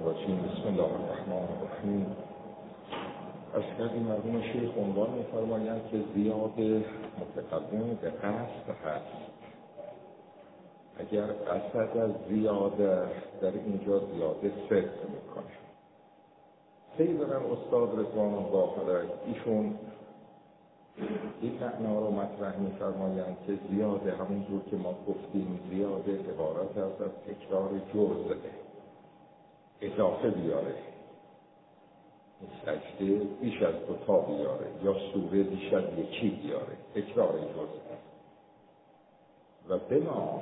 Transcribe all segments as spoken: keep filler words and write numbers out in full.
الرجیم. بسم الله الرحمن الرحیم. از کردیم مرحوم شیخ عنوان می‌فرمایند که زیاده متقدم به قصد هست. اگر قصد از زیاده در اینجا زیاده صدق میکنه. سیدنا استاد رضوان الله علیه ایشون این معنا رو مطرح می‌فرمایند که زیاده همونجور که ما گفتیم زیاده عبارت است از تکرار جزء، اضافه بیاره، سجده بیش از دو تا بیاره یا سوره بیش از یکی بیاره، تکرار جزء. و بنا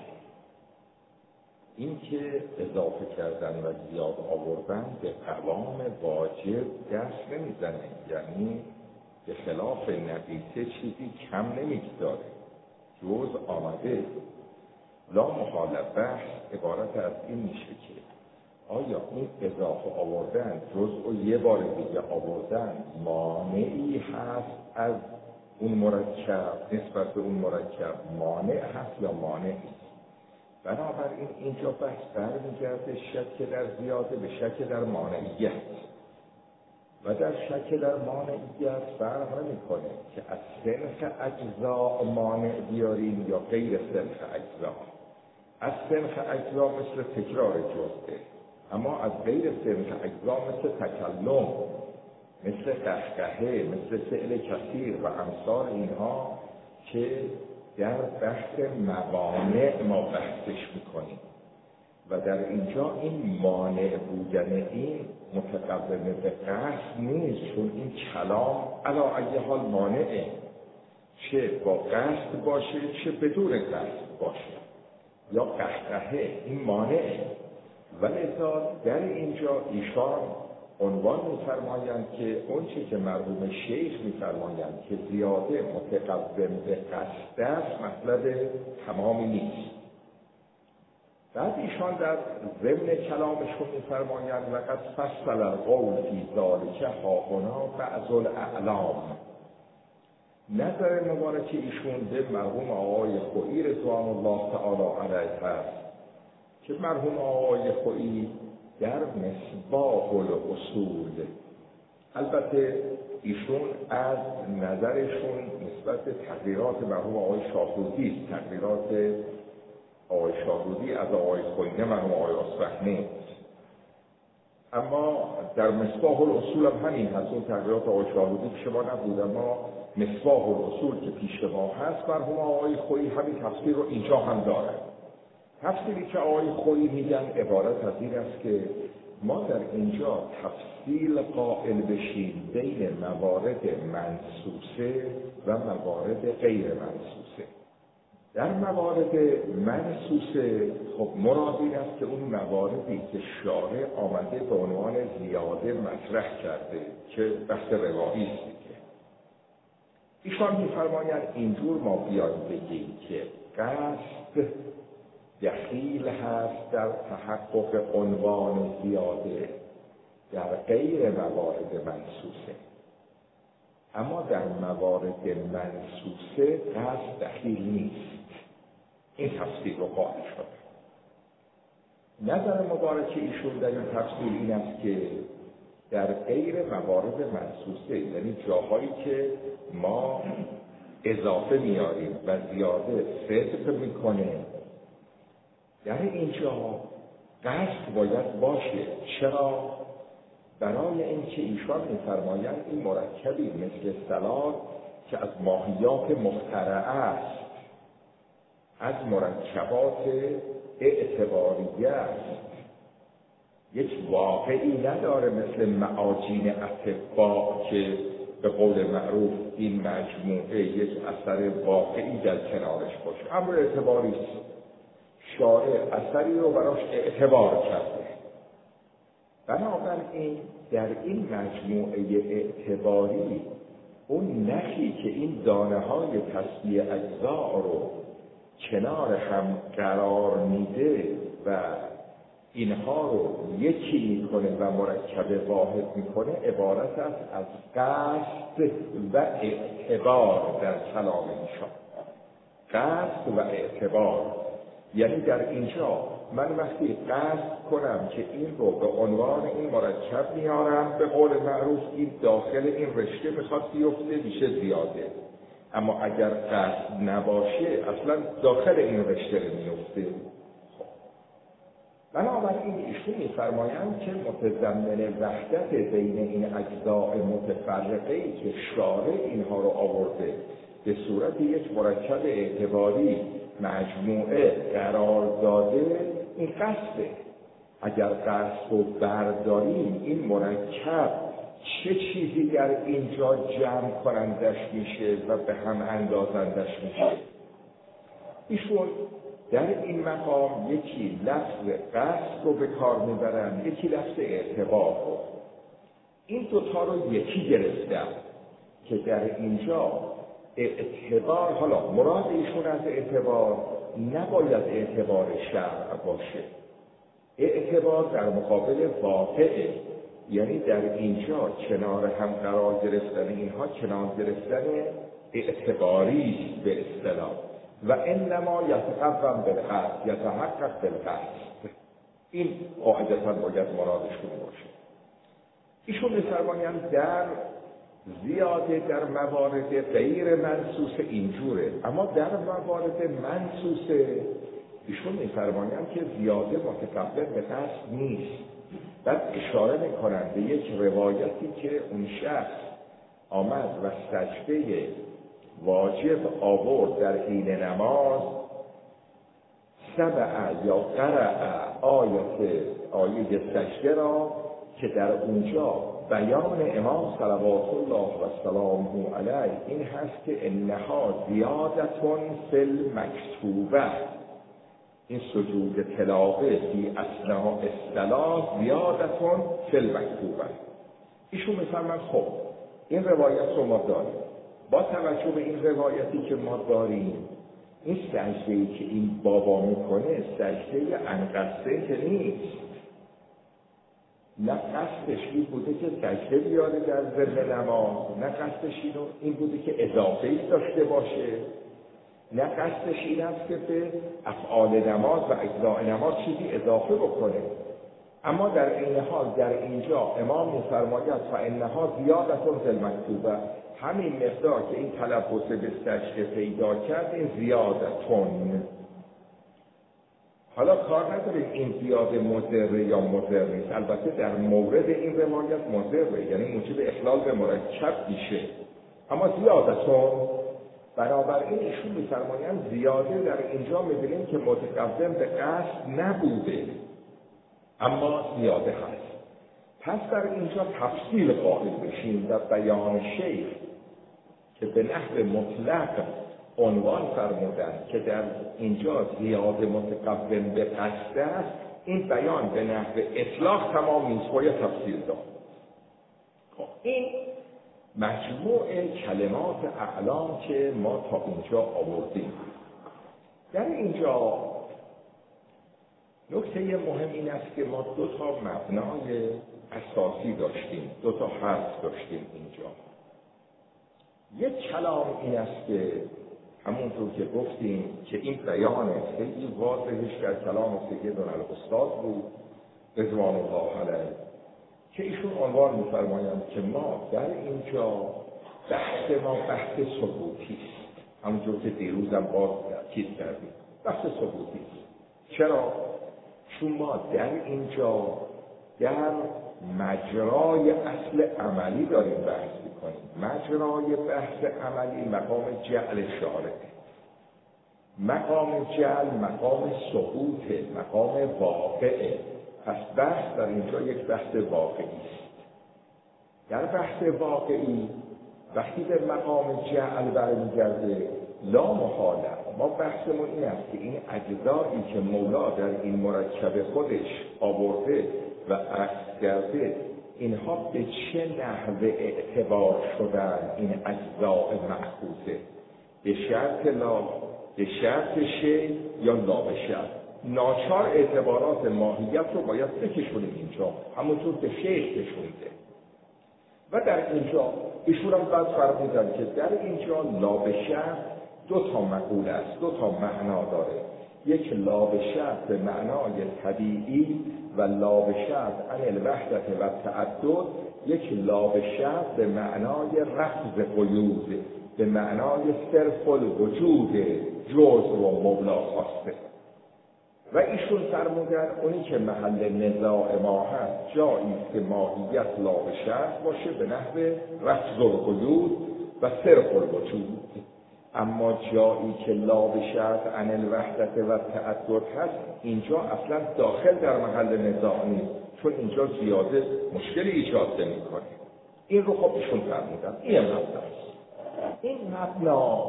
این که اضافه کردن و زیاد آوردن به قوام واجب دست نمیزنه، یعنی به خلاف نقیصه چیزی کم نمیگذاره، جز آمده. لا محاله بحث عبارت از این میشه که آیا این اضافه آوردن جز و یه بار دیگه آوردن مانعی هست از اون مرکب، نسبت به اون مرکب مانع هست یا مانع نیست؟ بنابراین اینجا بحث برمیگرده شک در زیاده به شک در مانعیت، و در شک در مانعیت فرق نمی‌کنه که از صنف اجزا مانع بیاریم یا غیر صنف اجزا. از صنف اجزا مثل تکرار جزء، اما از غیر صنف اجزا مثل تکلم، مثل قهقهه، مثل فعل کثیر و امثال اینها که در بحث موانع ما بحثش میکنیم. و در اینجا این مانع بودن این متقدم به قصد نیست، چون این کلام علی ای حال مانعه، چه با قصد باشه چه بدون قصد باشه، یا قهقهه، این مانعه. ولذا در اینجا ایشان عنوان می‌فرمایند که اون چیزی که مرحوم شیخ می‌فرمایند که زیاده متقدم به قصد است مطلب تمامی نیست. بعد ایشان در ضمن کلامشون می‌فرمایند لقد فصل القول فی ذلک هاهنا بعض الاعلام. نظر مبارک ایشون به مرحوم آقای خویی رضوان الله تعالی علیه هست که مرحوم آقای خویی در مصباح الاصول، البته ایشون از نظرشون نسبت تقریرات مرحوم آقای شاهرودی، تقریرات آقای شاهرودی از آقای خویی نه مرحوم آقای اصفهانی، اما در مصباح الاصول هم همین هست. اون تقریرات آقای شاهرودی پیش ما نبود، اما مصباح الاصول که پیش ما هست مرحوم آقای خویی همین تفسیر رو اینجا هم داره. تفسیری که آقای خویی میگن عبارت از این است که ما در اینجا تفصیل قائل بشیم بین موارد منصوصه و موارد غیر منصوصه. در موارد منصوصه خب مراد این است که اون مواردی که شارع آمده به عنوان زیاده مطرح کرده که بحث روایی است دیگه. ایشان می‌فرمایند اینجور ما بیایم بگیم که قصد دخیل هست در تحقق عنوان زیاده در غیر موارد منصوصه، اما در موارد منصوصه قصد دخیل نیست. این تفسیر رو قائل شده. نظر مبارک ایشون در این تفسیر این است که در غیر موارد منصوصه، یعنی جاهایی که ما اضافه میاریم و زیاده صدق میکنه، در اینجا قصد باید باشه. چرا؟ برای اینکه ایشان می‌فرمایند این مرکبی مثل صلات که از ماهیات مخترعه است، از مرکبات اعتباریه است، یک واقعی نداره مثل معاجین اطباء که به قول معروف این مجموعه یک اثر واقعی در کنارش باشه. امر اعتباری است، شارع اثری رو براش اعتبار کرده. بنابراین در این مجموعه اعتباری اون نخی که این دانه های تسبیح اجزا رو کنار هم قرار میده و اینها رو یکی میکنه و مرکب واحد میکنه عبارت است از قصد و اعتبار در کلام ایشان. قصد و اعتبار یعنی در اینجا من وقتی قصد کنم که این رو به عنوان این مرکب میارم، به قول معروف این داخل این رشته میخواد بیفته میشه زیاده. اما اگر قصد نباشه اصلا داخل این رشته میفته. بنابراین ایشون می‌فرمایند که متضمن وحدت بین این اجزاء متفرقه‌ای که شارع اینها رو آورده به صورت یک مرکب اعتباری مجموعه قرار داده، این قصده. اگر قصد رو برداریم این مرکب چه چیزی در اینجا جمع کنندش میشه و به هم اندازندش میشه. ایشون در این مقام یکی لفظ قصد رو به کار میبرن، یکی لفظ اعتبار رو. این دوتا رو یکی گرفتم که در اینجا اعتبار، حالا مراد ایشون از اعتبار نباید اعتبار شرع باشه، اعتبار در مقابل واقعه، یعنی در اینجا کنار هم قرار گرفتن اینها کنار گرفتن اعتباری به اصطلاح و انما یتقوم بالقصد یتحقق بالقصد. این قاعدتا باید مرادشون باشه. ایشون می‌فرمایند در زیاده در موارد غیر منصوص اینجوره، اما در موارد منصوصه ایشون می‌فرمایند که زیاده متقوم به قصد نیست. بعد اشاره می‌کنند به یک روایتی که اون شخص آمد و سجده واجب آورد در حین نماز، سمع یا قرأ آیت آیه سجده را که در اونجا بیان امام صلوات الله و سلامه علیه این هست که انها زیادتون فی المکتوبه، این سجود تلاوه فی اثناء الصلاة زیادتون فی المکتوبه. ایشون میفرمایند خب این روایت رو ما داریم، با توجه به این روایتی که ما داریم این سجده‌ای که این بابا میکنه سجده انقصه که نیست، نه قصدش این بوده که سجده بیاره در ضمن نماز، نه قصدش این بوده که اضافه‌ای داشته باشه، نه قصدش این است که به افعال نماز و اجزاء نماز چیزی اضافه بکنه. اما در این حال در اینجا امام می‌فرماید فانها زیادتون فی المکتوبه، همین مقدار که این تلبس به سجده پیدا کرد این زیادتون. حالا کار نداریم این زیاده مضره یا مضر نیست، البته در مورد این روایت مضره، یعنی موجب اخلال به مرکب میشه، اما زیادتون. بنابراین ایشون می‌فرمایند زیاده در اینجا می‌بینیم که متقدم به قصد نبوده اما زیاده هست. پس در اینجا تفصیل قائل بشیم در بیان شیخ که به نحو مطلق عنوان فرمودن که در اینجا زیاده متقدم به قصد است، این بیان به نحو اطلاق تمام نیست، باید تفصیل داد. خب این مجموع کلمات اعلام که ما تا اینجا آوردیم. در اینجا نکته مهم این است که ما دو تا مبنای اساسی داشتیم، دو تا حرف داشتیم اینجا. یک کلام این است که همونطور که گفتیم که این بیان خیلی واضحش در کلام سیدنا الاستاد بود رضوان الله علیه که ایشون عنوان می‌فرمایند که ما در اینجا بحث ما بحث ثبوتی است، همونطور که دیروزم باز تاکید کردیم بحث ثبوتی است. چرا؟ چون ما در اینجا در مجرای اصل عملی داریم بحث می‌کنیم. مجرای بحث عملی مقام جعل شارع، مقام جعل مقام ثبوت، مقام واقعه. پس بحث در اینجا یک بحث واقعی است. در بحث واقعی وقتی به مقام جعل برمیگرده لا محاله ما بحثمون این است که این اجزایی که مولا در این مرکب خودش آورده و عکس کرده اینها به چه نحو اعتبار شدن این اجزاء مأخوذه، به شرط لا، به شرط شی یا لا به شرط. ناچار اعتبارات ماهیت رو باید بکشونیم اینجا، همونطور که شیخ کشونده. و در اینجا ایشون هم باید فرمودن که در اینجا لا به شرط دو تا مقول است، دو تا معنا داره. یک لاب شرط به معنای طبیعی و لاب شرط عن الوحدت و تعدد یک لاب شرط به معنای رفض قیود، به معنای صرف الوجود جزء و مبلا خواسته. و ایشون فرمودن اونی که محل نزاع ما هست جایی که ماهیت لاب شرط باشه به نحو رفض القیود و صرف الوجود، اما جایی که لاب شرط عن الوحدت و تعدد هست اینجا اصلا داخل در محل نزاع نیست، چون اینجا زیاده مشکلی ایجاد نمی‌کنه. این رو خب ایشون فرمودن. این مبنا است. این مبنا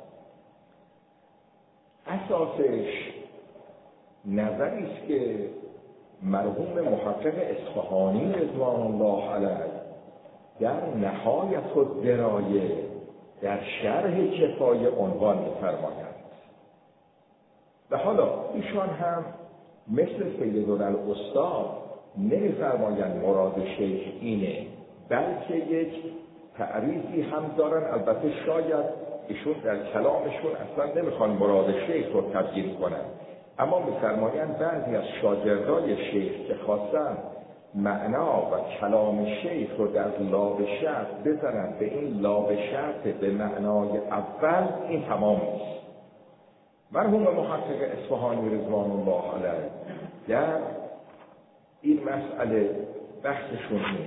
اساسش نظری است که مرحوم محقق اصفهانی رضوان الله علیه در نهایت الدرایه در شرح کفایه عنوان می‌فرمایند. و حالا ایشان هم مثل سیدالعستاد نمی‌فرمایند مراد شیخ اینه، بلکه یک تعریفی هم دارن. البته شاید ایشون در کلامشون اصلا نمیخوان مراد شیخ رو تبیین کنن، اما می‌فرمایند بعضی از شاگردای شیخ که خواستن معنا و کلام شیخ رو در لاب شرط بزنن به این لاب شرط به معنای اول، این تمام نیست. مرحوم محقق اصفهانی رضوان الله علیه در این مسئله بحثشون اینه.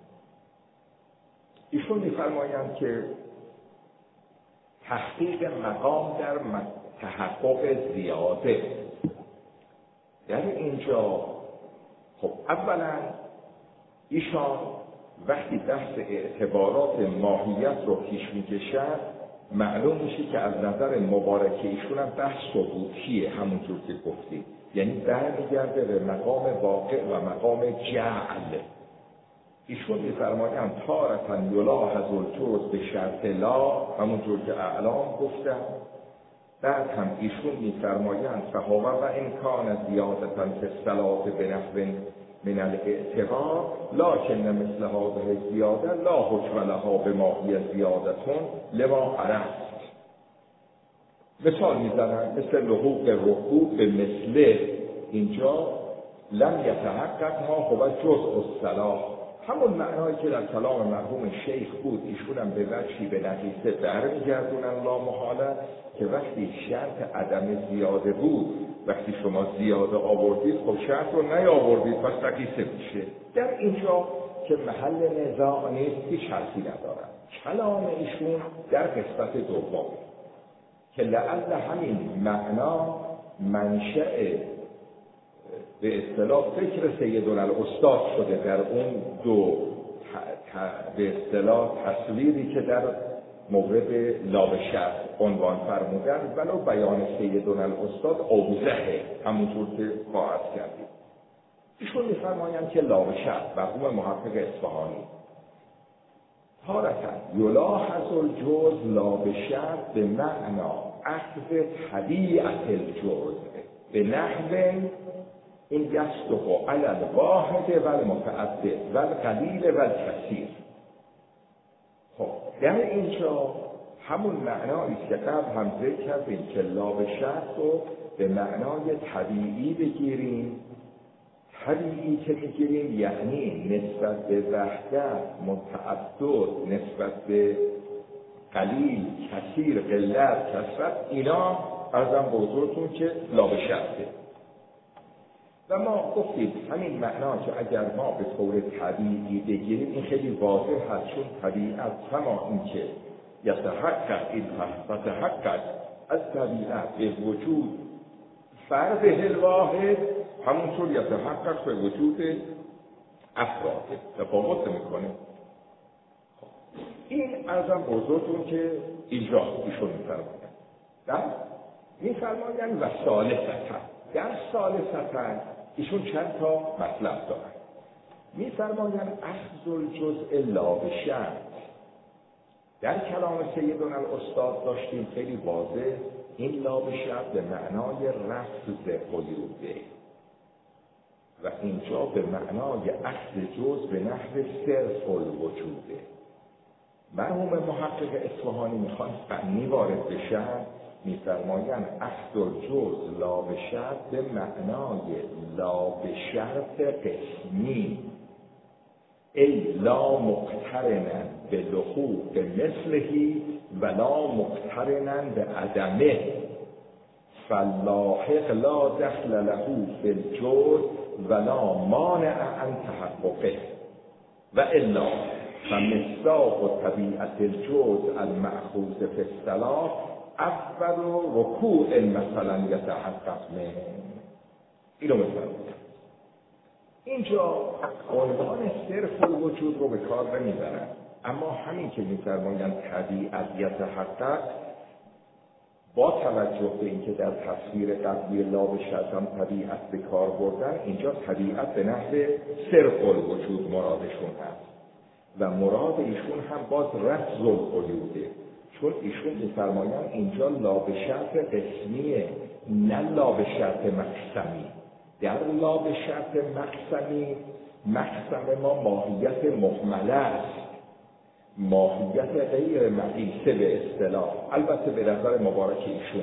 ایشون می‌فرمایند که تحقیق مقام در تحقق زیاده در اینجا. خب اولا ایشان وقتی بحث اعتبارات ماهیت رو پیش میکشن معلوم میشه که از نظر مبارکه ایشون هم بحث ثبوتیه، همونطور که گفتیم، یعنی برمیگرده به مقام واقع و مقام جعل. ایشون میفرمایند تارتن یلاحظ الجزء به شرط لا، همونطور که اعلام گفتم. بعد هم ایشون میفرمایند فهو و امکان زیادتن فی الصلاة بنحو من الاعتبار لکن مثل هذه زیاده لا حکم لها بماهی زیادتون لما عرفت. مثال میزنن مثل لحوق رکوع به مثل اینجا لم یتحقق ما هو جزء الصلاة، همون معنایی که در کلام مرحوم شیخ بود ایشون هم به وجهی به نقیصه برمیگردونن لا محاله که وقتی شرط عدم زیاده بود، وقتی شما زیاده آوردید خب شرط رو نیاوردید پس نقیصه میشه. در اینجا که محل نزاع نیست هیچ حرفی ندارن. کلام ایشون در قسمت دوم که لعل همین معنا منشأ به اصطلاح فکر سیدالعستاد شده در اون دو به اصطلاح تصویری که در مورد لاب شرط عنوان فرمودن، ولو بیان سیدالعستاد اوضحه همونطور که خواهد کردیم. ایشون می‌فرمایند که لاب شرط مرحوم محقق اصفهانی تارتن یلاحظ الجزء لاب شرط به معنا اخذ طبیعت الجزء به نحو این یصدق علی الواحد و المتعدد و القلیل و الکثیر. خب در اینجا همون معنایی که قبل هم ذکر کردیم که لاب شرط رو به معنای طبیعی بگیریم. طبیعی که میگیریم یعنی نسبت به وحدت، متعدد، نسبت به قلیل، کثیر، قلت، کثرت، اینا ارزم به حضورتون که لاب شرطه. و ما گفتیم همین معنا که اگر ما به طور طبیعی بگیریم این خیلی واضح هست، چون طبیعت کما این که یتحقق این تحقق از طبیعت به وجود فرد الواحد همونطور یتحقق به وجود افراد تفاوت میکنه. این ارزم بزرگتون که اینجا ایشون میفرمایند در میفرمایند و ثالثتا، در ثالثتا ایشون چند تا مطلب دارن. میفرمایند اخذ الجزء لا بشرط. در کلام سیدالعستاد داشتیم خیلی واضح این لا بشرط به معنای رفض قیوده و اینجا به معنای اخذ جزء به نحو صرف الوجوده. مرحوم محقق اصفهانی میخوان فنی وارد بشن، میفرمایند عقد الجز لا به شرط به معنای لا به شرط قسمی، ای لا مقترنا به لحوق مثلهی ولا مقترنا به عدمه، فاللاحق لا دخل له فی الجز ولا مانع عن تحققه و الا فمصداق طبیعت الجز المأخوذ فی اصطلاح اول رکوع مثلا یتحقق منه. اینو بفرمایید. اینجا عنوان صرف الوجود رو به کار نمیبرن، اما همین که میفرمایند طبیعت یتحقق، با توجه به اینکه در تفسیر قبلی لا به شرط هم طبیعت به کار بردن، اینجا طبیعت به نحو صرف الوجود مرادشون هست و مراد ایشون هم باز رفض القیوده، چون ایشون میفرمایند اینجا لا به شرط قسمیه نه لا به شرط مقسمی. در لا به شرط مقسمی، مقسم ما ماهیت محمله است، ماهیت غیر مقیسه به اصطلاح، البته به نظر مبارک ایشون،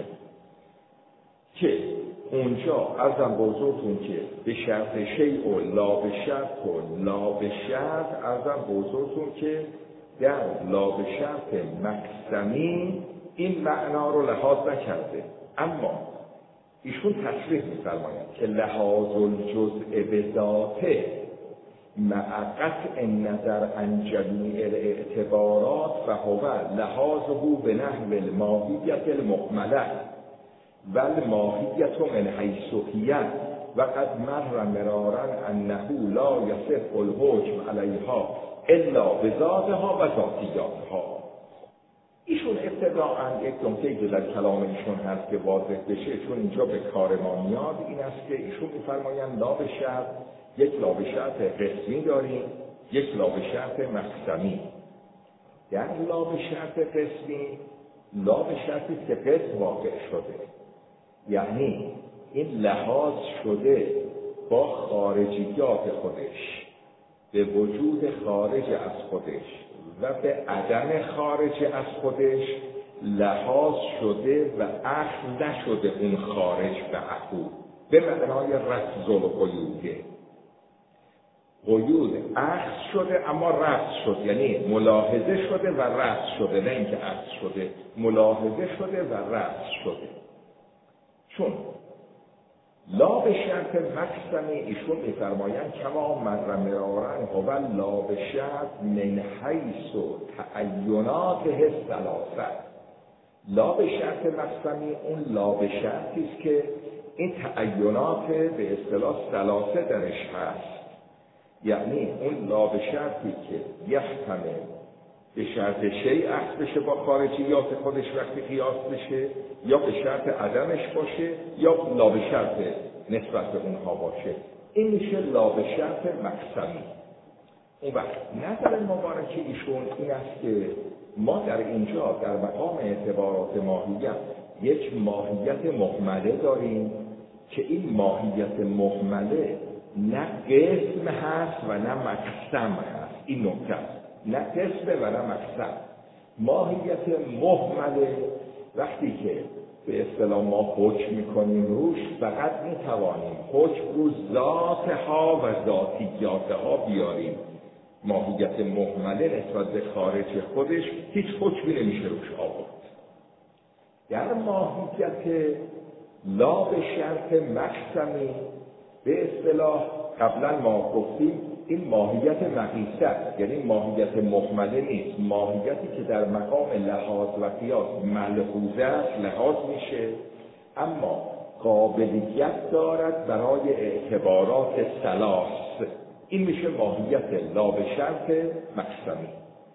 که اونجا ارزم بزرگتون که به شرط شیء و لا به شرط و لا به شرط، ارزم بزرگتون که در لا به شرط مقسمی این معنا رو لحاظ نکرده، اما ایشون تصریح می‌فرمایند که لحاظ الجزء به ذاته مع قطع نظر عن جمیع الاعتبارات و هو لحاظه به نحو الماهیت المحمله و الماهیت من حیث هی و قد مر مرارا انه لا یصح الحکم علیها الا بذاتها و ذاتیاتها. ایشون ابتداءً یک نکته که در کلام ایشون هست که واضح بشه، چون اینجا به کار ما میاد، این است که ایشون می‌فرمایند لا به شرط، یک لا به شرط قسمی داریم، یک لا به شرط مقسمی. در لا به شرط قسمی، لا به شرطی که قسم واقع شده، یعنی این لحاظ شده با خارجیات خودش، به وجود خارج از خودش و به عدم خارج از خودش لحاظ شده و اخذ نشده اون خارج به اخو، به معنای رفض القیوده. قیود اخذ شده اما رفض شد، یعنی ملاحظه شده و رفض شده، نه اینکه اخذ شده، ملاحظه شده و رفض شده. چون لا به شرط مقسمی ایشون می‌فرمایند کما مر مرارا هو لا به شرط من حیث تعیناته ثلاثه. لا به شرط مقسمی اون لا به شرطی است که این تعینات به اصطلاح ثلاثه درش هست، یعنی اون لا به شرطی که یحتمل به شرط شیء اخذ بشه با خارجیات خودش وقتی قیاس بشه، یا به شرط عدمش باشه، یا لا به شرط نسبت به اونها باشه، این میشه لا به شرط مقسمی. اون وقت نظر مبارک ایشون این است که ما در اینجا در مقام اعتبارات ماهیت یک ماهیت محمله داریم که این ماهیت محمله نه قسم هست و نه مقسم هست. این نکته است، نه قسم و نه مقسم. ماهیت محمله وقتی که به اصطلاح ما حکم میکنیم روش، فقط میتوانیم حکم رو ذاتها و ذاتیاتها بیاریم. ماهیت محمله نسبت به خارج خودش هیچ حکمی نمیشه روش آورد. در ماهیت لا به شرط مقسمی به اصطلاح قبلا ما گفتیم این ماهیت مقیسه است، یعنی ماهیت محمله نیست، ماهیتی که در مقام لحاظ و قیاس ملحوظه است، لحاظ میشه، اما قابلیت دارد برای اعتبارات ثلاث. این میشه ماهیت لا به شرط مقسمی.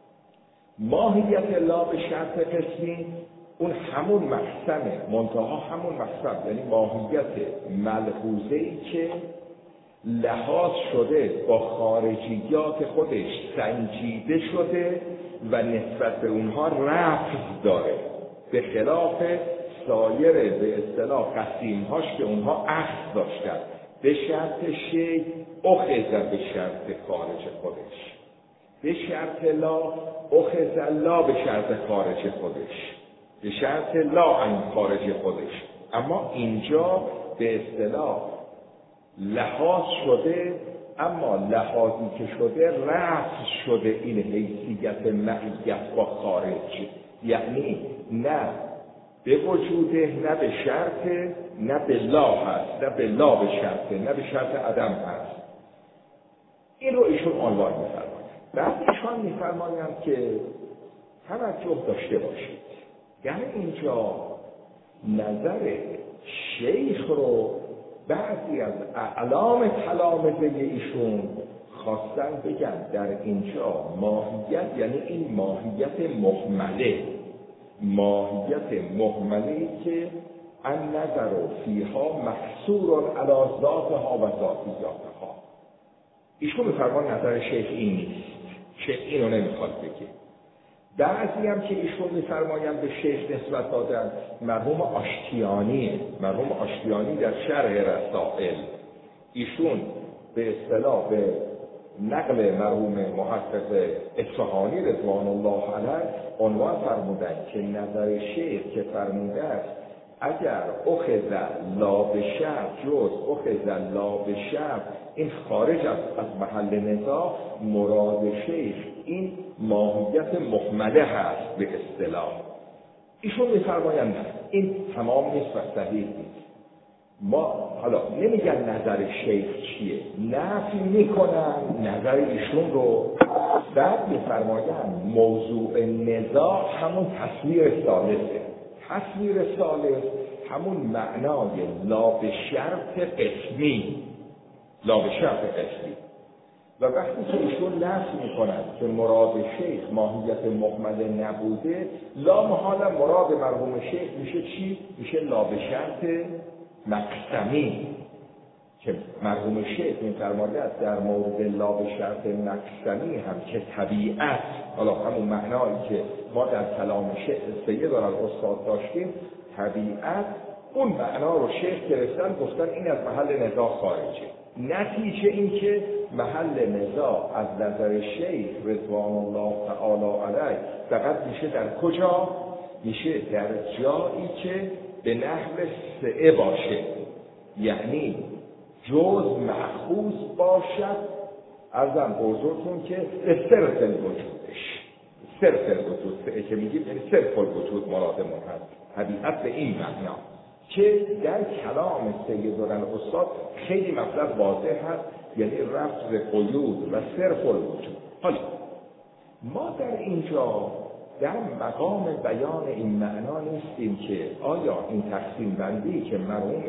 ماهیت لا به شرط قسمی اون همون مقسمه، منتها همون مقسم، یعنی ماهیت ملحوظه‌ای که لحاظ شده با خارجیات خودش سنجیده شده و نسبت به اونها رفض داره، به خلاف سایر به اصطلاح قسیمهاش که اونها اخذ داشتن، به شرط شیء اخذ به شرط خارج خودش، به شرط لا اخذ لا به شرط خارج خودش. به شرط لا عن خارج خودش. اما اینجا به اصطلاح لحاظ شده، اما لحاظی که شده رفع شده این حیثیت معیت با خارج، یعنی نه به وجوده، نه به شرط، نه به لا هست، نه به لا به شرطه، نه به شرط عدم هست. این رو ایشون عنوان می‌فرمایند. بعد ایشون می‌فرمایند که توجه داشته باشید، یعنی اینجا نظر شیخ رو بعضی از اعلام تلامذه ایشون خواستن بگن در اینجا ماهیت، یعنی این ماهیت مهمله، ماهیت مهمله که ان نظر فیها محصور علی ذاتها و ذاتیاتها. ایشون میفرمان نظر شیخ این نیست، شیخ اینو نمیخواد بگه. بعضی هم که ایشون میفرمایند به شیخ نسبت دادن، مرحوم آشتیانی، مرحوم آشتیانی در شرح رسائل ایشون به اصطلاح به نقل مرحوم محقق اصفهانی رضوان الله علیه عنوان فرمودند که نظر شیخ که فرموده است اگر اخذ لا بشرط جز اخذ لا بشرط این خارج از از محل نزاع، مراد شیخ این ماهیت مهمله هست به اصطلاح. ایشون میفرمایند این تمام نیست و صحیح نیست. ما حالا نمیگن نظر شیخ چیه، نفی میکنن نظر ایشون رو. بعد میفرمایند موضوع نزاع همون تصویر ثالثه. تصویر ثالث همون معنای لا به شرط قسمی، لا به شرط قسمی. و وقتی که ایشون نفی میکنن که مراد شیخ ماهیت مهمله نبوده، لا محالا مراد مرحوم شیخ میشه چی؟ میشه لا به شرط مقسمی، که مرحوم شیخ میفرماده است در مورد لا به شرط مقسمی هم که طبیعت، حالا همون معنایی که ما در کلام شیخ سید الاستاد داشتیم، طبیعت، اون معنا رو شیخ گرفتن گفتن این از محل نزاع خارجه. نتیجه این که محل نزاع از نظر شیخ رضوان الله تعالی علیه فقط میشه در کجا؟ میشه در جایی که به نحو سعه باشه، یعنی جز مأخوذ باشد، ارزم بزرگتون که صرف الوجودش، صرف الوجود سعه که میگیم یعنی صرف الوجود مرادمون هست، طبیعت به این معنا که در کلام سید الاستاد خیلی مطلب واضح هست، یعنی رفض قیود و صرف الوجود. حالا ما در اینجا در مقام بیان این معنا نیستیم که آیا این تقسیم بندی که مرحوم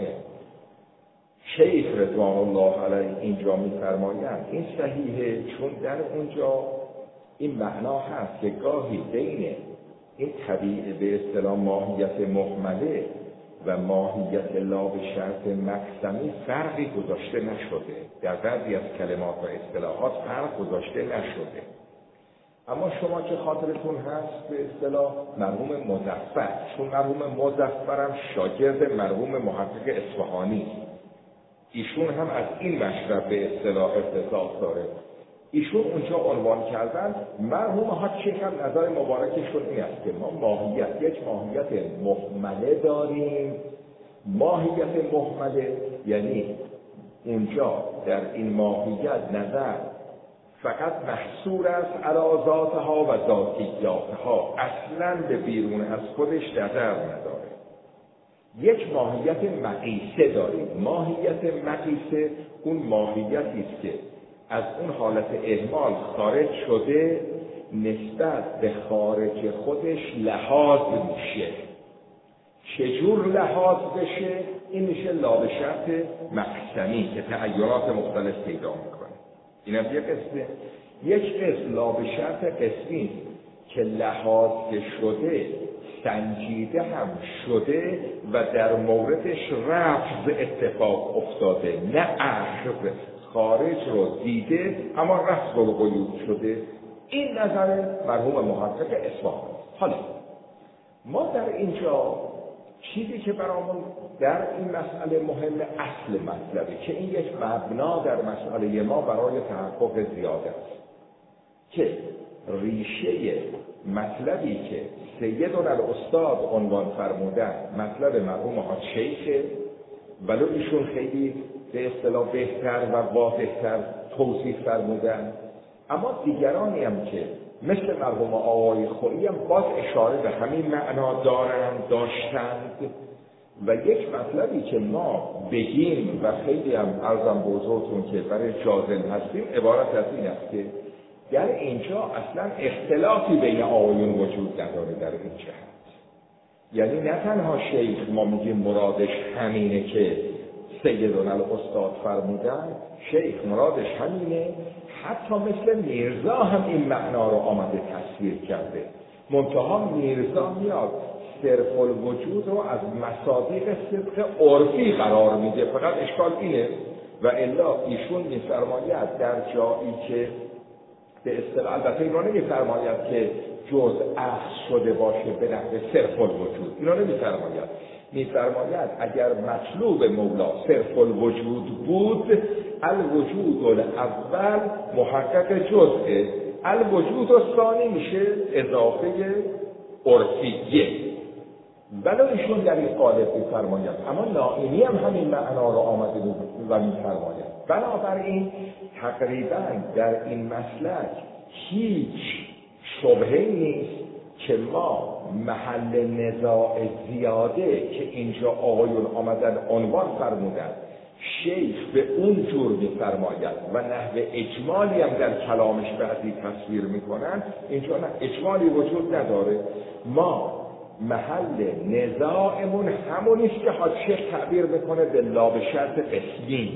شیخ رضوان الله علیه اینجا می‌فرمایند این صحیحه، چون در اونجا این معنا هست که گاهی بین این طبیعه به اصطلاح ماهیت مهمله و ماهیت لا به شرط مقسمی فرقی گذاشته نشده، در بعضی از کلمات و اصطلاحات فرق گذاشته نشده. اما شما که خاطرتون هست به اصطلاح مرحوم مظفر، چون مرحوم مظفر هم شاگرد مرحوم محقق اصفهانی، ایشون هم از این مشرب به اصطلاح اختصاص داره. ایشون اونجا عنوان کردن مرحوم ها چه هم نظر مبارکشون این است که ما ماهیت یک ماهیت مهمله داریم. ماهیت مهمله یعنی اونجا در این ماهیت نظر فقط محصور است علی ذاتها و ذاتیاتها، اصلا به بیرون از خودش نظر نداره. یک ماهیت مقیسه داریم. ماهیت مقیسه اون ماهیتی است که از اون حالت اهمال خارج شده، نسبت به خارج خودش لحاظ میشه. چجور لحاظ بشه؟ این میشه لا به شرط مقسمی که تعیرات مختلف پیدا میکنه. این هم یک قسمه. یک قسم لا به شرط قسمی که لحاظ شده، سنجیده هم شده و در موردش رفض اتفاق افتاده، نه اخذ خارج رو دیده اما رفض رو قیود شده. این نظر مرحوم محقق اصفهانی. حالا ما در اینجا چیزی که برامون در این مسئله مهم اصل مطلبه که این یک مبنا در مسئله ما برای تحقق زیاده است که ریشه مطلبی که سیدنا الاستاد عنوان فرمودن مطلب مرحوم حاج شیخه، ولو ایشون خیلی به اصطلاح بهتر و واضح‌تر توضیح فرمودن، اما دیگرانی هم که مثل مرحوم آقای خویی هم باز اشاره به همین معنا دارند داشتند. و یک مطلبی که ما بگیم و خیلی هم عرضم به حضورتون که برای جازم هستیم عبارت از این است که در اینجا اصلا اختلافی بین آقایون وجود نداره در این جهت. یعنی نه تنها شیخ ما میگیم مرادش همینه که سیدنا الاستاد فرمودن، شیخ مرادش همینه، حتی مثل میرزا هم این معنا رو آمده تصویر کرده. منتها میرزا میاد صرف الوجود رو از مصادیق صدق عرفی قرار میده، فقط اشکال اینه و الا ایشون میفرماید در جایی که به اصطلاح، البته اینا نمیفرماید که جز اخذ شده باشه به نحو صرف الوجود، اینا نمیفرماید، میفرماید اگر مطلوب مولا صرف الوجود بود، الوجود الاول محقق جزء، الوجود الثانی میشه اضافه عرفیه. ولو ایشون در این قالب میفرماید، اما نائینی هم همین معنا رو آمده و میفرماید. بنابراین تقریبا در این مسلک هیچ شبهه‌ای نیست که ما محل نزاع زیاده که اینجا آقایون آمدن عنوان فرمودن، شیخ به اون جور میفرماید و نحو اجمالی هم در کلامش بعضی تصویر میکنن، اینجا نه اجمالی وجود نداره. ما محل نزاعمون همونیست که حاج شیخ تعبیر میکنه به لا به شرط قسمی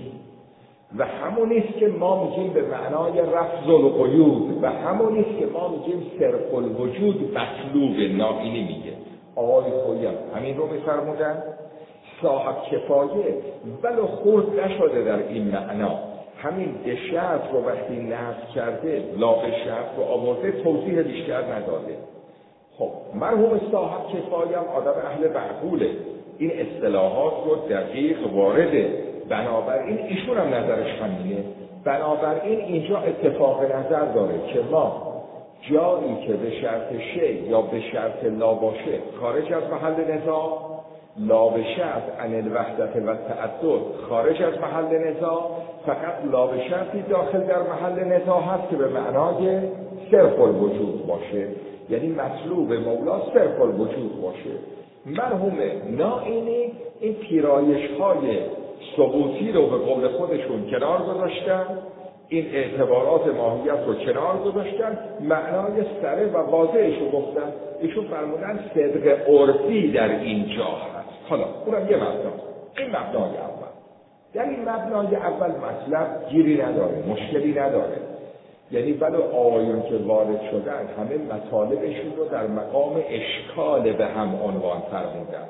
و همونیست که ما میگیم به معنای رفض القیود و همونیست که ما میگیم صرف الوجود مطلوب. نائینی میگه، آقای خویی هم همین رو میفرمودن. صاحب کفایه ولو خورد نشده در این معنا، همین به شرط رو وقتی نصب کرده لا به شرط رو آورده، توضیح بیشتر نداده. خب مرحوم صاحب کفایه هم آدم اهل معقوله، این اصطلاحات رو دقیق وارده، بنابراین ایشون هم نظرش همینه. بنابراین اینجا اتفاق نظر داره که ما جایی که به شرط شی یا به شرط لا باشه خارج از محل نزاع، لا به شرط عن الوحدت و تعدد خارج از محل نزاع، فقط لا به شرطی داخل در محل نزاع هست که به معنای صرف الوجود باشه، یعنی مطلوب مولا صرف الوجود باشه. مرحوم نائینی این پیرایش های ثبوتی رو به قول خودشون کنار گذاشتن، این اعتبارات ماهیت رو کنار گذاشتن، معنای سره و واضحش رو گفتن. ایشون فرمودن صدق عرفی در اینجا هست. حالا اونم یه مبنا، این مبنای اول. در این مبنای اول مطلب گیری نداره، مشکلی نداره، یعنی ولو آقایون که وارد شدن همه مطالبشون رو در مقام اشکال به هم عنوان فرمودن.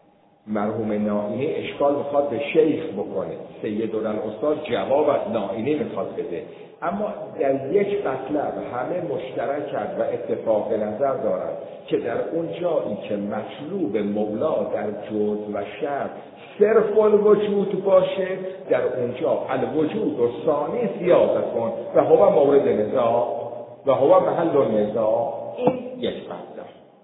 مرحوم نائینی اشکال میخواد به شیخ بکنه، سیدنا الاستاد جواب از نائینی میخواد بده، اما در یک مطلب همه مشترکند و اتفاق نظر دارند که در اون جایی که مطلوب مولا در جزء و شرط صرف الوجود باشه، در اونجا الوجود و ثانی زیادت کن و هو مورد نزاع و هو محل نزاع. این یک مطلب.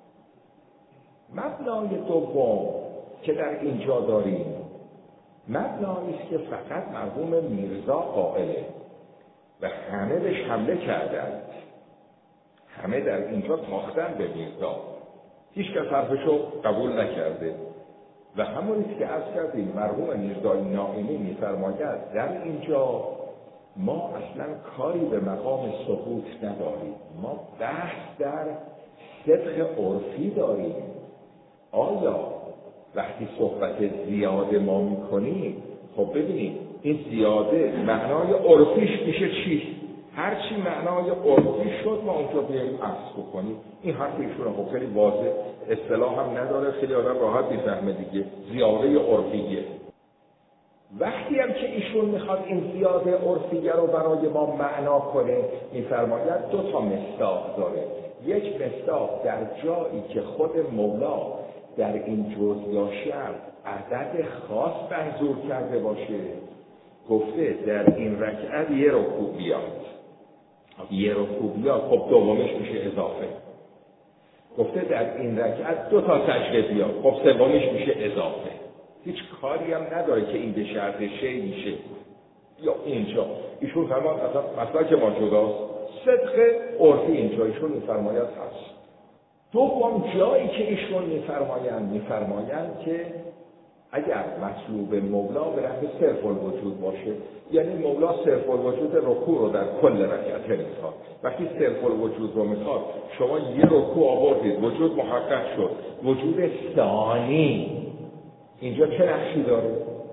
مبنای دوم که در اینجا داریم مبنایی است که فقط مرحوم میرزا قائله و همه بهش حمله کردند، همه در اینجا تاختن به میرزا، هیچ کس حرفشو قبول نکرده و همونی که عرض کردیم مرحوم میرزای نائینی میفرماید در اینجا ما اصلا کاری به مقام ثبوت نداریم، ما بحث در صدق عرفی داریم. آیا وقتی صحبت زیاده ما میکنیم، خب ببینید این زیاده معنای عرفیش میشه چی؟ هرچی معنای عرفی شد ما اونجا بیاییم عکس بکنیم. این حرف ایشون خب خیلی واضح، اصطلاح هم نداره، خیلی آدم راحت میفهمه دیگه، زیاده عرفیه. وقتی هم که ایشون میخواد این زیاده عرفیه رو برای ما معنا کنه، میفرماید دو تا مصداق داره. یک مصداق در جایی که خود مولا در این جزء یا شرط عدد خاص منظور کرده باشه، گفته در این رکعت یه رکوع بیاد، یه رکوع بیاد، خب دومش میشه اضافه. گفته در این رکعت دو تا سجده بیاد، خب سومش میشه اضافه. هیچ کاری هم نداره که این به شرط شی میشه یا اینجا. ایشون فرمان اصلا مثلا که ما جداست، صدق عرفی اینجا ایشون میفرماید هست. دوم جایی که ایشون میفرمایند میفرمایند که اگر مطلوب مولا به نحو صرف الوجود باشه، یعنی مولا صرف الوجود رکوع رو در کل رکعت میخواد. وقتی صرف الوجود رو میخواد، شما یه رکوع آوردید، وجود محقق شد، وجود ثانی اینجا چه نقشی داره؟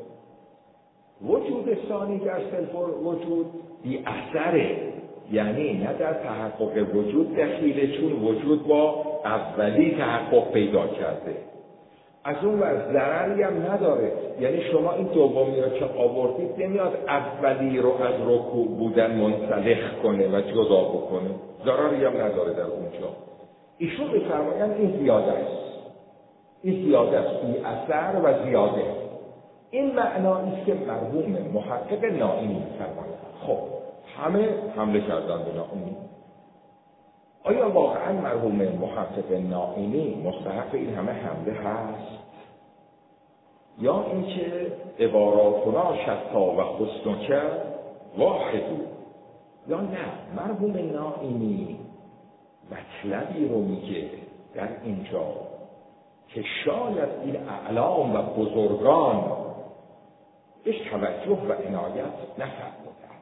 وجود ثانی در صرف الوجود بی اثره، یعنی نه در تحقق وجود دخیله، چون وجود با اولی تحقق پیدا کرده. از اون ور ضرری هم نداره، یعنی شما این دومی رو که آوردید نمیاد اولی رو از رکوع بودن منسلخ کنه و جدا بکنه، ضرری هم نداره در اونجا. ایشون می‌فرمایند این زیاده است، این زیاده است، بی اثر و زیاده. این معنایی است که مرحوم محقق نائینی می‌فرمایند. خب همه حمله کردن به نائینی. آیا واقعا مرحوم محقق نائینی مستحق این همه حمله هست؟ یا اینکه عباراتنا شتا و حسنک واحدو؟ یا نه، مرحوم نائینی مطلبی رو میگه در اینجا که شاید این اعلام و بزرگان بهش توجه و عنایت نفرمودند.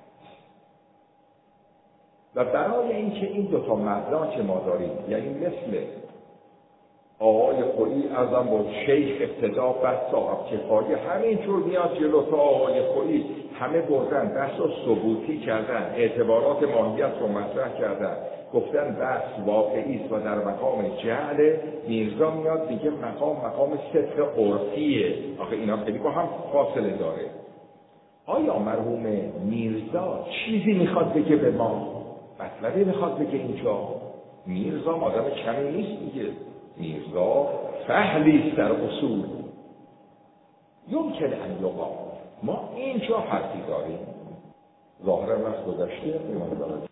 و برای اینکه این دو تا مبنا که ما داریم، یعنی مثل آقای خویی ازم با شیخ ابتدا بعد صاحب کفایه، همینجور میاد جلو تا آقای خویی همه بردن بحث رو ثبوتی کردن، اعتبارات ماهیت رو مطرح کردن، گفتن بحث واقعی است و در مقام جعل. میرزا میاد دیگه مقام مقام صدق عرفیه. آخه اینا خیلی با هم فاصله داره. آیا مرحوم میرزا چیزی میخواد بگه به ما؟ مطلبی میخواد بگه اینجا؟ میرزا آدم کمی نیست دیگه، میرزا فهلی در اصول یمکن ان یقال. ما اینجا حرفی داریم، ظاهرا وقت گذشته.